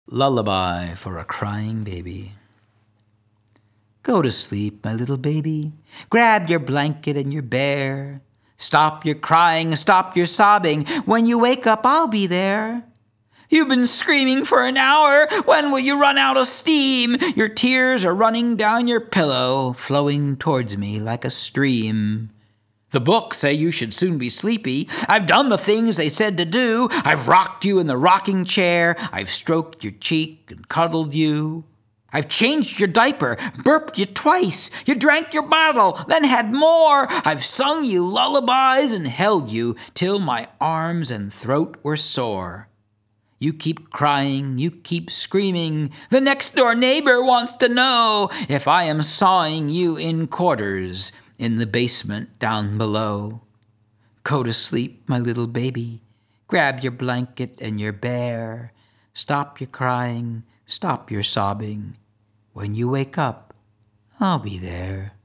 Lullaby for a Crying Baby. Go to sleep, my little baby. Grab your blanket and your bear. Stop your crying, stop your sobbing. When you wake up, I'll be there. You've been screaming for an hour. When will you run out of steam? Your tears are running down your pillow, flowing towards me like a stream. The books say you should soon be sleepy. I've done the things they said to do. I've rocked you in the rocking chair. I've stroked your cheek and cuddled you. I've changed your diaper, burped you twice. You drank your bottle, then had more. I've sung you lullabies and held you till my arms and throat were sore. You keep crying, you keep screaming. The next door neighbor wants to know if I am sawing you in quarters in the basement down below. Go to sleep, my little baby. Grab your blanket and your bear. Stop your crying, stop your sobbing. When you wake up, I'll be there.